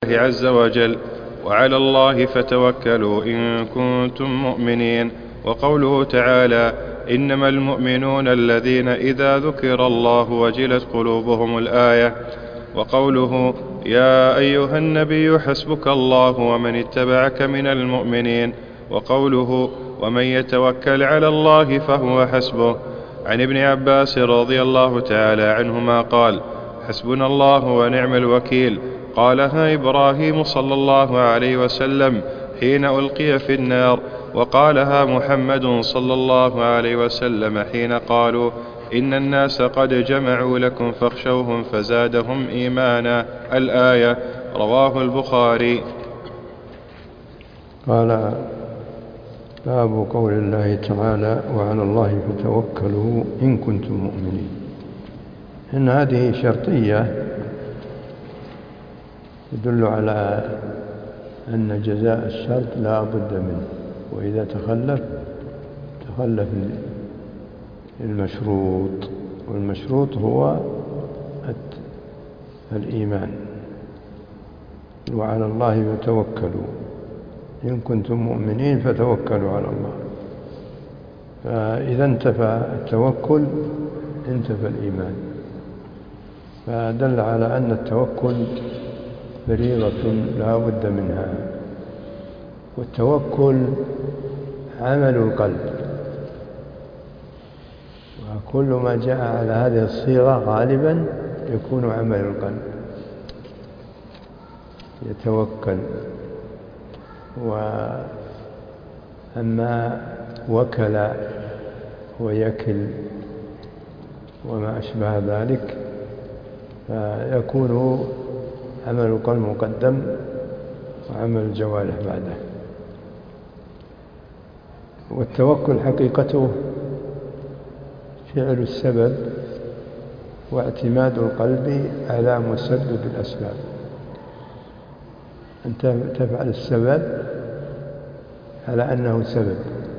عز وجل: وعلى الله فتوكلوا إن كنتم مؤمنين. وقوله تعالى: إنما المؤمنون الذين إذا ذكر الله وجلت قلوبهم الآية. وقوله: يا أيها النبي حسبك الله ومن اتبعك من المؤمنين. وقوله: ومن يتوكل على الله فهو حسبه. عن ابن عباس رضي الله تعالى عنهما قال: حسبنا الله ونعم الوكيل، قالها إبراهيم صلى الله عليه وسلم حين ألقي في النار، وقالها محمد صلى الله عليه وسلم حين قالوا: إن الناس قد جمعوا لكم فاخشوهم فزادهم إيمانا. الآية. رواه البخاري. قال: باب قول الله تعالى: وعلى الله فتوكلوا إن كنتم مؤمنين. إن هذه شرطية يدل على أن جزاء الشرط لا بد منه، وإذا تخلف المشروط، والمشروط هو الإيمان. وعلى الله فتوكلوا إن كنتم مؤمنين، فتوكلوا على الله. فإذا انتفى التوكل انتفى الإيمان، فدل على أن التوكل فريضة لا بد منها. والتوكل عمل القلب، وكل ما جاء على هذه الصيغة غالبا يكون عمل القلب، يتوكل. وأما وكل ويكل وما أشبه ذلك فيكون عمل القلب مقدم وعمل الجوارح بعده. والتوكل حقيقته فعل السبب واعتماد القلب على مسبب الأسباب. أنت تفعل السبب على أنه سبب،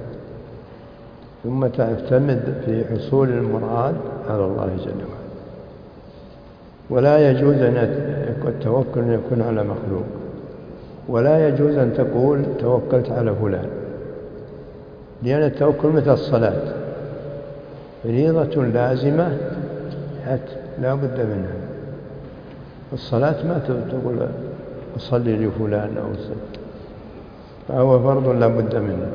ثم تعتمد في حصول المراد على الله جل وعلا. ولا يجوز أن التوكل أن يكون على مخلوق، ولا يجوز أن تقول توكلت على فلان، لأن التوكل مثل الصلاة، فريضة لازمة لا بد منها. الصلاة ما تقول أصلي لفلان أو أصلي، فهو فرض لا بد منه.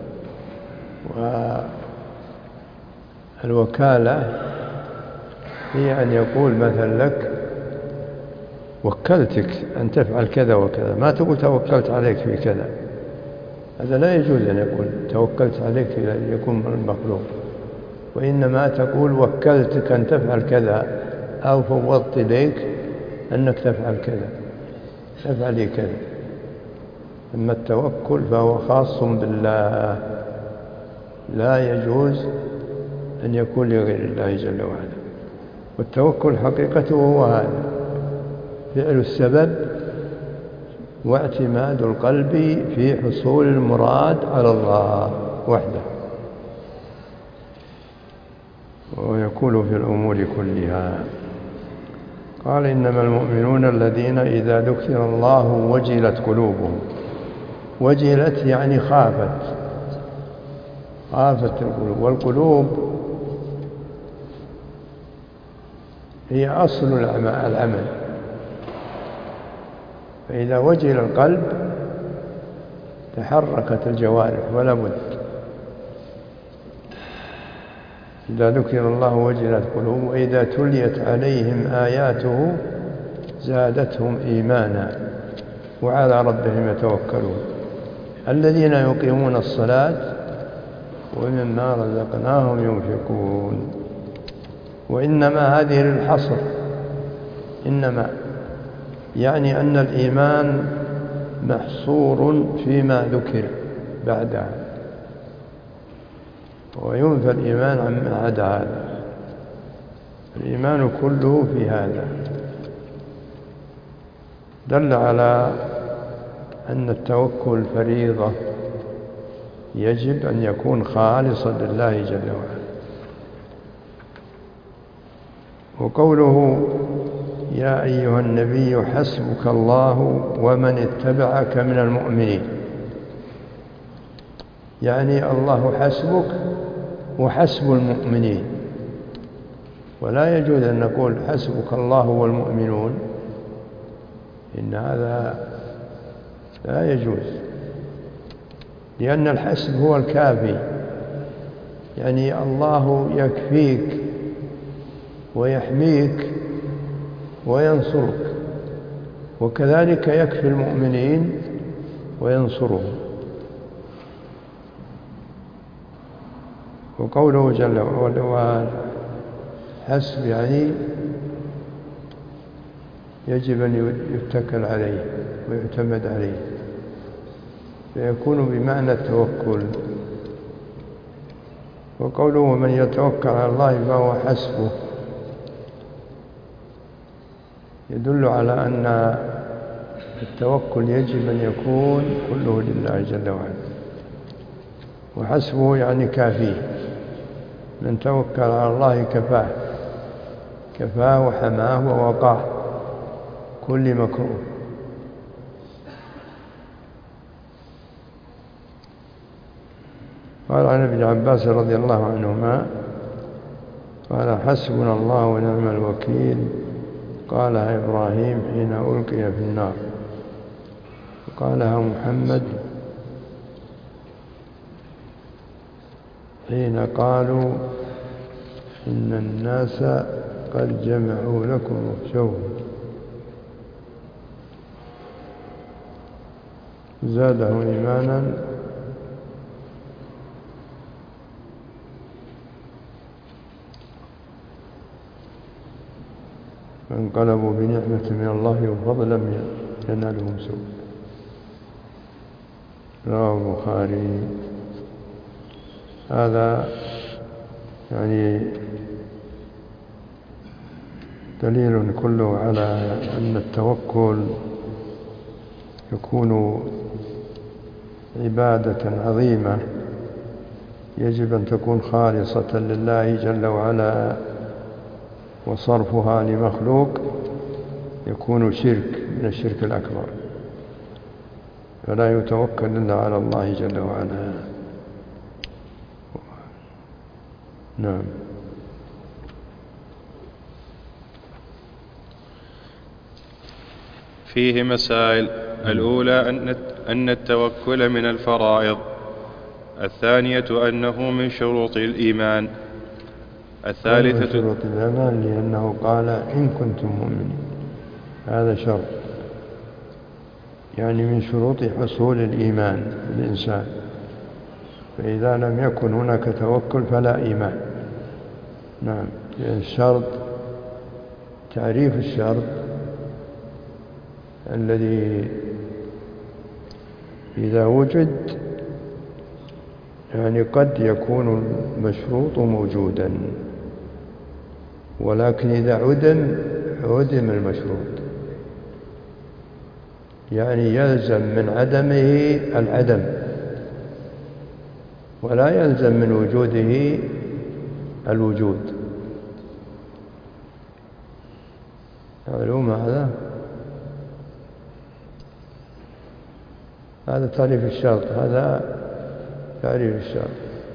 والوكالة هي أن يقول مثلا لك: وكلتك أن تفعل كذا وكذا، ما تقول توكلت عليك في كذا. هذا لا يجوز أن يقول توكلت عليك يكون المخلوق، وإنما تقول وكلتك أن تفعل كذا، أو فوضت إليك أنك تفعل كذا، تفعلي كذا. أما التوكل فهو خاص بالله، لا يجوز أن يكون لغير الله جل وعلا. والتوكل حقيقته هو هذا: فعل السبب واعتماد القلب في حصول المراد على الله وحده، ويكون في الأمور كلها. قال: إنما المؤمنون الذين إذا ذكر الله وجلت قلوبهم. وجلت يعني خافت القلوب. والقلوب هي أصل العمل، فإذا وجل القلب تحركت الجوارح ولا بد. إذا ذكر الله وجلت قلوبهم وإذا تليت عليهم آياته زادتهم إيمانا وعلى ربهم يتوكلون. الذين يقيمون الصلاة ومما رزقناهم ينفقون. وإنما هذه للحصر، إنما يعني أن الإيمان محصور فيما ذكر بعدها، وينفى الإيمان عما عدا هذا. الإيمان كله في هذا. دل على أن التوكل فريضة يجب أن يكون خالصا لله جل وعلا. وقوله يا أيها النبي حسبك الله ومن اتبعك من المؤمنين، يعني الله حسبك وحسب المؤمنين. ولا يجوز أن نقول حسبك الله والمؤمنون، إن هذا لا يجوز، لأن الحسب هو الكافي، يعني الله يكفيك ويحميك وينصرك، وكذلك يكفي المؤمنين وينصرهم. وقوله جل وعلا حسب يعني يجب أن يتكل عليه ويعتمد عليه، فيكون بمعنى التوكل. وقوله ومن يتوكل على الله فهو حسبه يدل على أن التوكل يجب أن يكون كله لله جل وعلا، وحسبه يعني كافيه. من توكل على الله كفاه وحماه ووقاه كل مكروه. قال عن ابن عباس رضي الله عنهما قال حسبنا الله ونعم الوكيل، قالها إبراهيم حين ألقي في النار، وقالها محمد حين قالوا إن الناس قد جمعوا لكم واخشوهم، زاده إيمانا فانقلبوا بنعمة من الله وفضل لم ينالهم سوء. رواه البخاري. هذا يعني دليل كله على أن التوكل يكون عبادة عظيمة يجب أن تكون خالصة لله جل وعلا، وصرفها لمخلوق يكون شرك من الشرك الأكبر، فلا يتوكل إلا على الله جل وعلا. نعم. فيه مسائل. الأولى أن التوكل من الفرائض. الثانية أنه من شروط الإيمان. الثالثة من شروط الإيمان لأنه قال إن كنتم مؤمنين، هذا شرط، يعني من شروط حصول الإيمان للإنسان، فإذا لم يكن هناك توكل فلا إيمان. نعم. لأن الشرط تعريف الشرط الذي إذا وجد يعني قد يكون المشروط موجودا، ولكن إذا عدم المشروط، يعني يلزم من عدمه العدم، ولا يلزم من وجوده الوجود. معلوم هذا تعريف الشرط، هذا تعريف الشرط.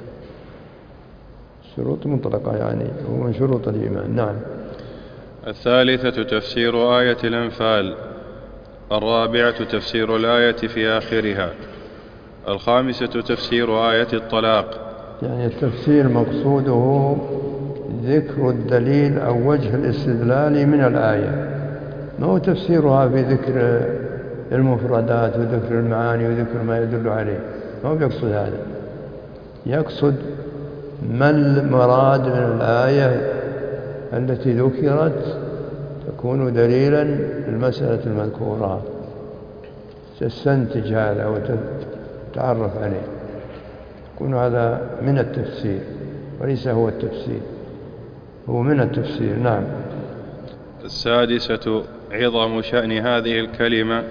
شروط مطلقة يعني هو من شروط الإيمان. نعم. الثالثة تفسير آية الأنفال. الرابعة تفسير الآية في آخرها. الخامسة تفسير آية الطلاق. يعني التفسير مقصوده ذكر الدليل أو وجه الاستدلال من الآية، ما هو تفسيرها في ذكر المفردات وذكر المعاني وذكر ما يدل عليه، ما هو يقصد هذا. يقصد ما المراد من الآية التي ذكرت تكون دليلا للمسألة المذكورة، تستنتج هذا وتتعرف عليه، يكون هذا من التفسير وليس هو التفسير، هو من التفسير. نعم. السادسة عظم شأن هذه الكلمة،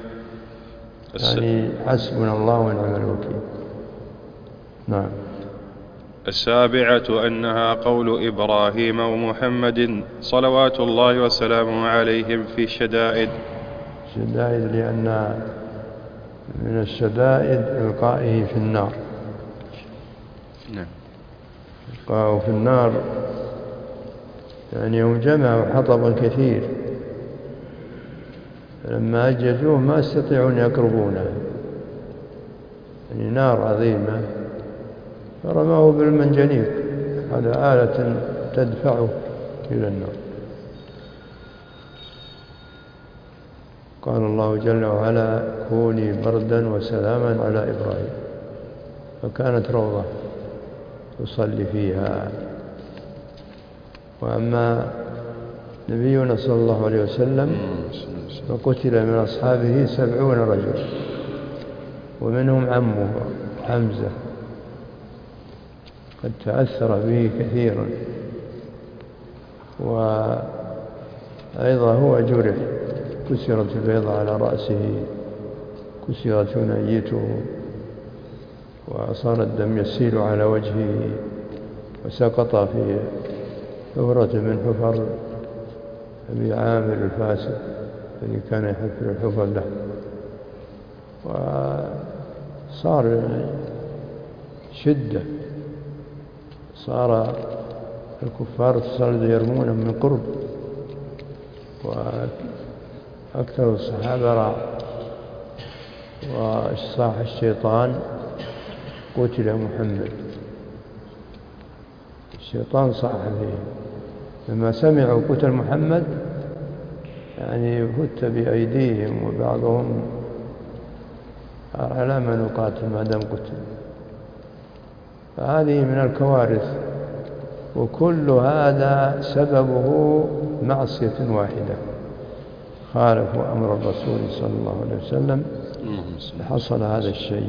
يعني حسبنا الله ونعم الوكيل. نعم. السابعة أنها قول إبراهيم ومحمد صلوات الله وسلامه عليهم في الشدائد. الشدائد لأن من الشدائد إلقائه في النار. نعم. إلقائه في النار يعني يوم جمعوا حطبا كثير فلما أججوه ما يستطيعون يقربونه، يعني نار عظيمة، فرموه بالمنجنيق، هذا آلة تدفعه إلى النار. قال الله جل وعلا: كوني بردا وسلاما على إبراهيم، فكانت روضة يصلي فيها. وأما نبينا صلى الله عليه وسلم فقتل من أصحابه 70 رجل، ومنهم عمه حمزة قد تأثر به كثيرا، وأيضا هو جرح، كسرت البيضة على رأسه، كسرت ثنيته، وصار الدم يسيل على وجهه، وسقط في حفرة من حفر أبي عامر الفاسق الذي كان يحفر الحفر له. وصار شدة، صار الكفار صاروا يرمونه من قرب، وأكثر الصحابة راع. وصاح الشيطان: قتل محمد. الشيطان صاح فيه لما سمعوا قتل محمد، يعني فت بأيديهم، وبعضهم على ما نقاتل ما دام قتل. فهذه من الكوارث، وكل هذا سببه معصية واحدة، خالفوا أمر الرسول صلى الله عليه وسلم، حصل هذا الشيء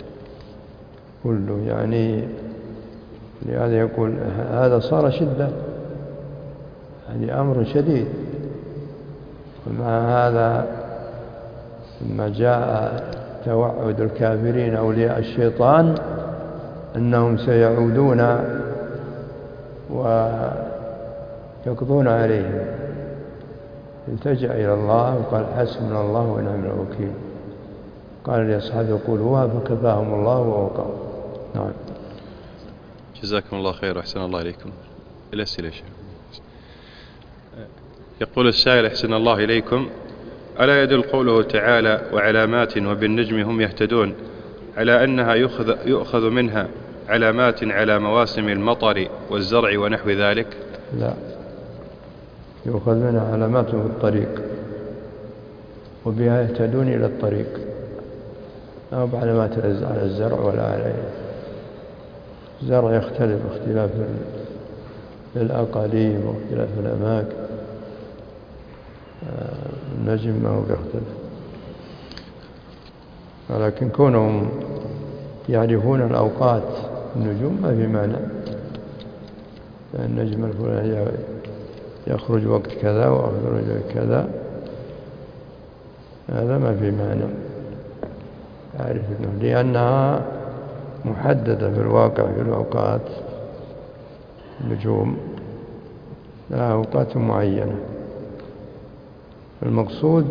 كله. يعني لهذا يقول هذا صار شدة، يعني أمر شديد. ومع هذا لما جاء توعد الكافرين أولياء الشيطان أنهم سيعودون ويقضون عليهم، التجأ إلى الله وقال: حسبنا الله ونعم الوكيل. قال لأصحابه: قولوها فكفاهم الله ووقاهم. نعم. جزاكم الله خير وأحسن الله إليكم. الأسئلة شيخ. يقول السائل: أحسن الله إليكم، ألا يدل قوله تعالى: وعلامات وبالنجم هم يهتدون، على أنها يؤخذ منها علامات على مواسم المطر والزرع ونحو ذلك؟ لا، يؤخذ منها علامات في الطريق، وبها يهتدون إلى الطريق، أو بعلامات على الزرع ولا على الزرع. يختلف اختلاف الأقاليم واختلاف الأماكن. النجم ما هو يختلف، ولكن كونهم يعرفون الأوقات النجوم ما في معنى. النجم الفلاني يخرج وقت كذا ويخرج كذا، هذا ما في معنى. أعرف أنه لأنها محددة في الواقع في الأوقات، النجوم لها أوقات معينة. المقصود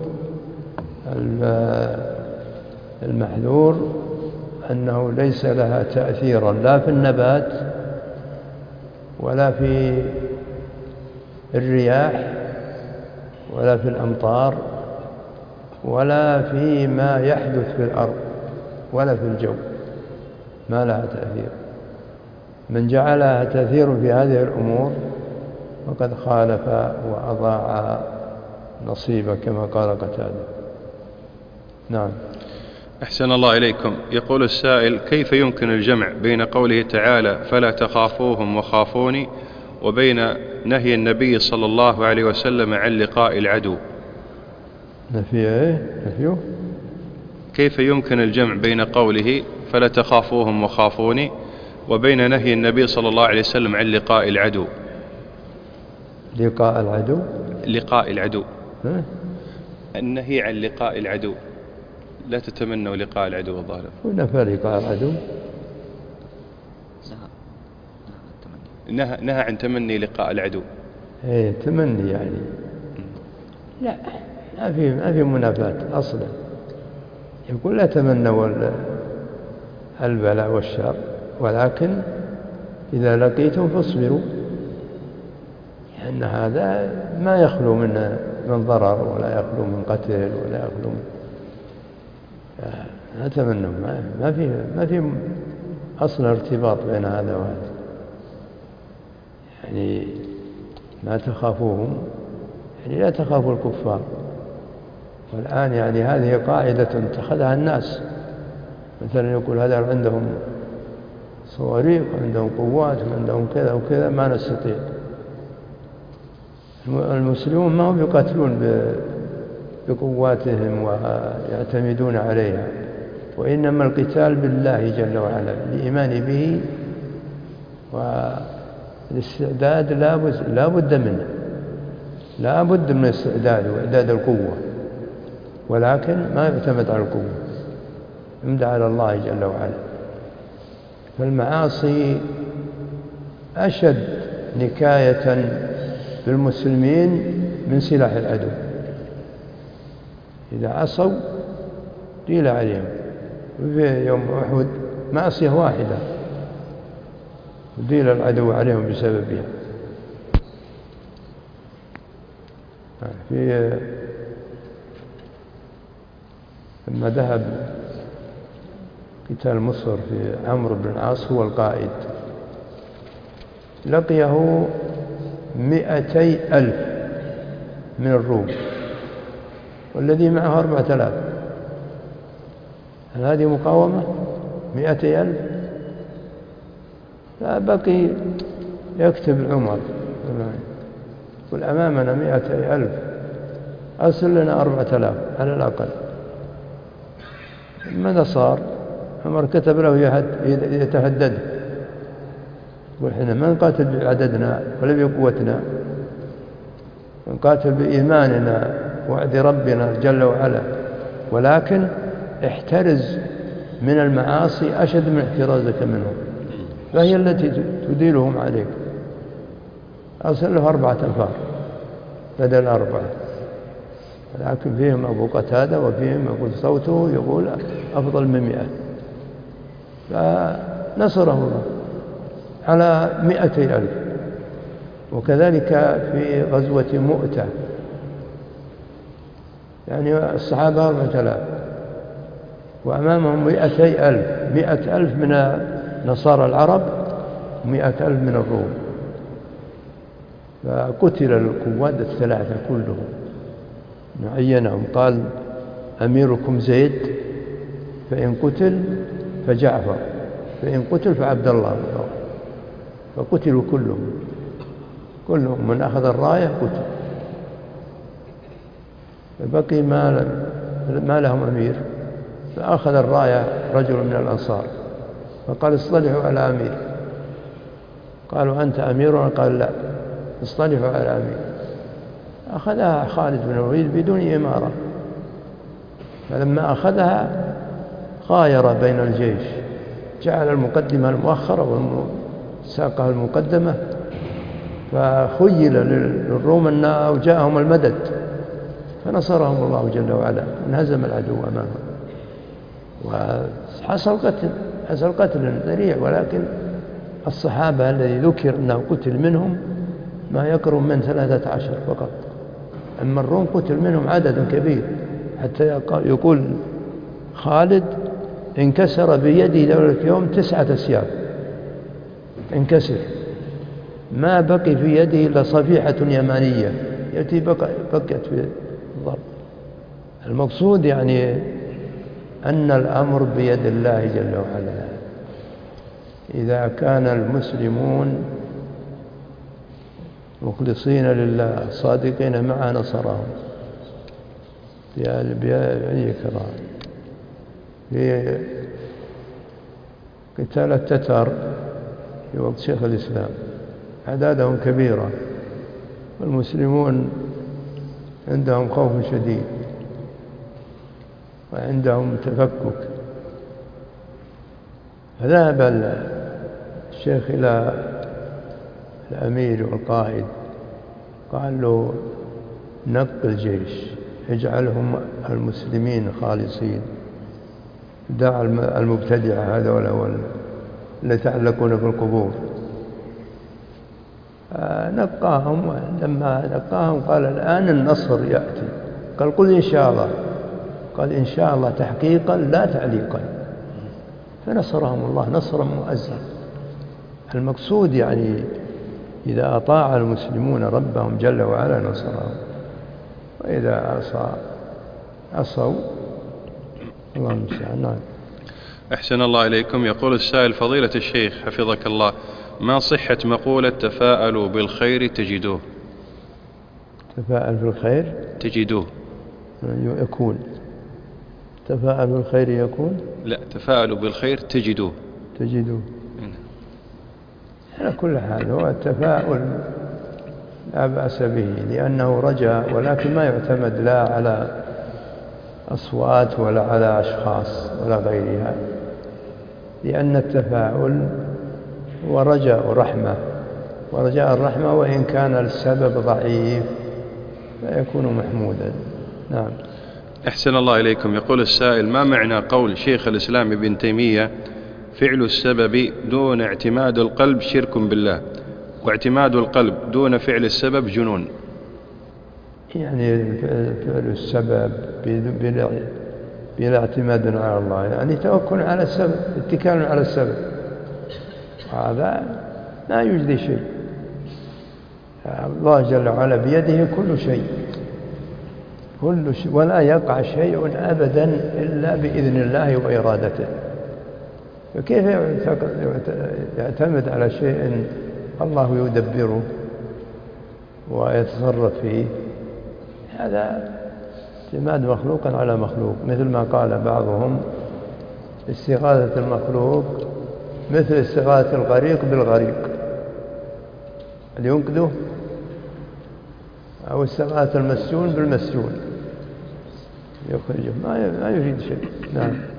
المحذور أنه ليس لها تأثيرا لا في النبات ولا في الرياح ولا في الأمطار ولا في ما يحدث في الأرض ولا في الجو، ما لها تأثير. من جعلها تأثير في هذه الأمور فقد خالف وأضاع نصيبه كما قال قتادة. نعم. أحسن الله إليكم. يقول السائل: كيف يمكن الجمع بين قوله تعالى: فلا تخافوهم وخافوني، وبين نهي النبي صلى الله عليه وسلم عن لقاء العدو؟ نفيه؟ كيف يمكن الجمع بين قوله: فلا تخافوهم وخافوني، وبين نهي النبي صلى الله عليه وسلم عن لقاء العدو؟ لقاء العدو؟ لقاء العدو، النهي عن لقاء العدو، لا تتمنوا لقاء العدو الظاهر. ونفى لقاء العدو. نهى عن تمني لقاء العدو. ايه تمني يعني لا، ما في منافاة أصلا. يقول لا تمنوا البلاء والشر، ولكن إذا لقيتم فاصبروا، لأن هذا ما يخلو من ضرر، ولا يخلو من قتل، ولا يخلو من لا تمنوا. ما في أصلا ارتباط بين هذا وهذا. يعني ما تخافوهم، يعني لا تخافوا الكفار. والآن يعني هذه قاعدة اتخذها الناس، مثلا يقول هذا عندهم صواريخ وعندهم قوات وعندهم كذا وكذا، ما نستطيع. المسلمون ما هم يقاتلون بقواتهم ويعتمدون عليها، وإنما القتال بالله جل وعلا، الإيمان به، والاستعداد لا بد منه، لا بد من الاستعداد وإعداد القوة، ولكن ما يعتمد على القوة، يعتمد على الله جل وعلا. فالمعاصي أشد نكاية بالمسلمين من سلاح العدو. إذا عصوا قيل عليهم. وفي يوم أحد معصية واحدة وديل العدو عليهم بسببها. لما ذهب قتال مصر في عمرو بن العاص هو القائد، لقيه 200,000 من الروم، والذي معه 4000. هل هذه مقاومة؟ 200,000. فبقي يكتب عمر يقول أمامنا 200,000، أرسل لنا 4000 على الأقل. ماذا صار؟ عمر كتب له يتهدد، يقول إحنا ما نقاتل بعددنا ولا بقوتنا، نقاتل بإيماننا وعد ربنا جل وعلا، ولكن احترز من المعاصي أشد من احترازك منهم، فهي التي تديلهم عليك. أرسل له 4 أنفار بدل 4، ولكن فيهم أبو قتادة، وفيهم يقول صوته يقول أفضل من 100، فنصره الله على 200,000. وكذلك في غزوة مؤتة، يعني الصحابة 4000 وأمامهم 200,000، 100,000 من نصارى العرب، 100,000 من الروم. فقتل القوات الثلاثة كلهم، عينهم، قال أميركم زيد، فإن قتل فجعفر، فإن قتل فعبد الله. فقتلوا كلهم من أخذ الراية قتل. فبقي ما لهم أمير، فأخذ الراية رجل من الأنصار فقال اصطلحوا على أمير. قالوا أنت أميرنا؟ قال لا، اصطلحوا على أمير. أخذها خالد بن الوليد بدون إمارة، فلما أخذها غاير بين الجيش، جعل المقدمة المؤخرة وساقها المقدمة، فخيل للروم أنه جاءهم المدد، فنصرهم الله جل وعلا، انهزم العدو أمامهم، وحصل قتل ذريع. ولكن الصحابة الذي ذكر أنه قتل منهم ما يقرب من 13 فقط، أما الروم قتل منهم عدد كبير، حتى يقول خالد انكسر بيده ذلك يوم 9 أسياف، انكسر، ما بقي في يده إلا صفيحة يمانية التي بقيت في الضرب. المقصود يعني أن الأمر بيد الله جل وعلا. إذا كان المسلمون مخلصين لله صادقين معه نصرهم بأي كرام. في قتال التتر في وقت شيخ الإسلام أعدادهم كبيرة، والمسلمون عندهم خوف شديد وعندهم تفكك. فذهب الشيخ إلى الأمير والقائد قال له نق الجيش، اجعلهم المسلمين خالصين، دع المبتدعة هذول اللي يتعلقون بالقبور. نقاهم، لما نقاهم قال الآن النصر يأتي. قال قل إن شاء الله، قال إن شاء الله تحقيقا لا تعليقا، فنصرهم الله نصرا مؤزرا. المقصود يعني إذا أطاع المسلمون ربهم جل وعلا نصرهم، وإذا عصوا الله المستعان. نعم. أحسن الله إليكم. يقول السائل فضيلة الشيخ حفظك الله، ما صحة مقولة تفاءلوا بالخير تجدوه؟ تفاءل بالخير تجدوه يكون، تفاءل بالخير يكون، لا تفاءلوا بالخير تجدوه. تجدوه. على كل حال هو التفاؤل لا بأس به لأنه رجاء، ولكن ما يعتمد لا على أصوات ولا على أشخاص ولا غيرها، لأن التفاؤل هو رجاء رحمة، ورجاء الرحمة وإن كان السبب ضعيف فيكون محمودا. نعم. أحسن الله إليكم. يقول السائل ما معنى قول شيخ الإسلام ابن تيمية فعل السبب دون اعتماد القلب شرك بالله، واعتماد القلب دون فعل السبب جنون؟ يعني فعل السبب بلا اعتماد على الله، يعني توكل على السبب، اتكال على السبب، هذا لا يجدي شيء. الله جل وعلا بيده كل شيء، ولا يقع شيء أبدا إلا بإذن الله وإرادته، فكيف يعتمد على شيء الله يدبره ويتصرف فيه؟ هذا اعتماد مخلوق على مخلوق، مثل ما قال بعضهم استغاثة المخلوق مثل استغاثة الغريق بالغريق لينقذه، أو استغاثة المسجون بالمسجون يخرجه، ما يفيد شيء. نعم.